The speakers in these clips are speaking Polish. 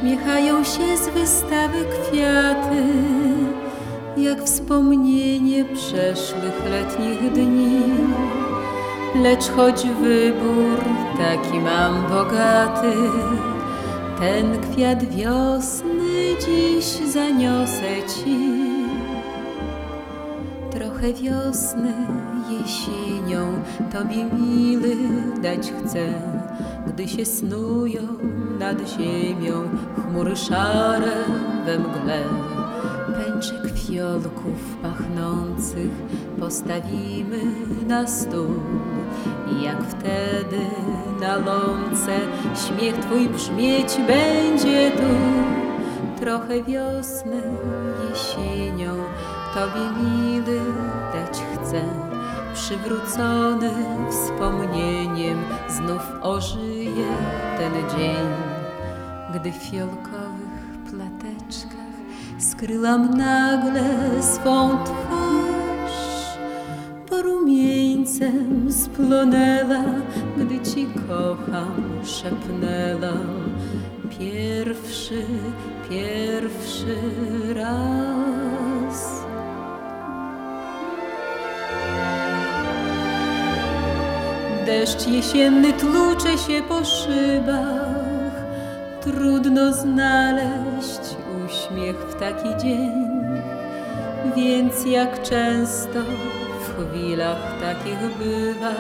Uśmiechają się z wystawy kwiaty, jak wspomnienie przeszłych letnich dni. Lecz choć wybór taki mam bogaty, ten kwiat wiosny dziś zaniosę ci. Trochę wiosny jesienią Tobie, miły, dać chcę, gdy się snują nad ziemią chmury szare we mgle. Pęczek fiolków pachnących postawimy na stół i jak wtedy na łące śmiech Twój brzmieć będzie tu. Trochę wiosny jesienią Tobie, miły, dać chcę, przywrócony wspomnieniem znów ożyje ten dzień, gdy w fiolkowych plateczkach skryłam nagle swą twarz, bo rumieńcem splonęła, gdy Ci kocham szepnęła pierwszy raz. Deszcz jesienny tłucze się po szybach, trudno znaleźć uśmiech w taki dzień, więc jak często w chwilach takich bywa,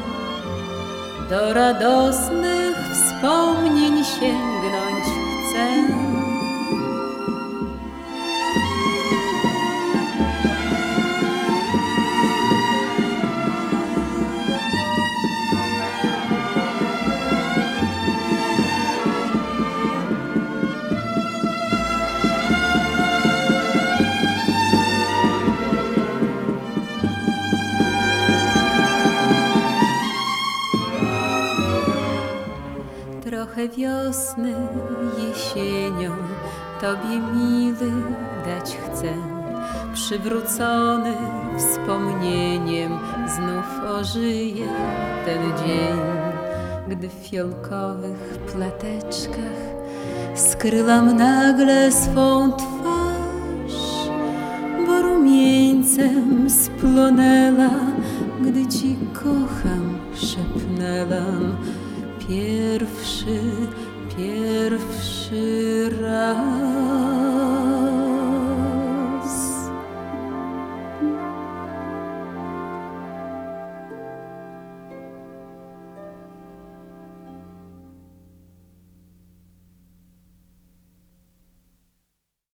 do radosnych wspomnień sięgnąć chcę. Trochę wiosny jesienią Tobie, miły, dać chcę, przywrócony wspomnieniem znów ożyje ten dzień, gdy w fiolkowych plateczkach skryłam nagle swą twarz, bo rumieńcem splonęła, gdy Ci kocham szepnęłam pierwszy raz.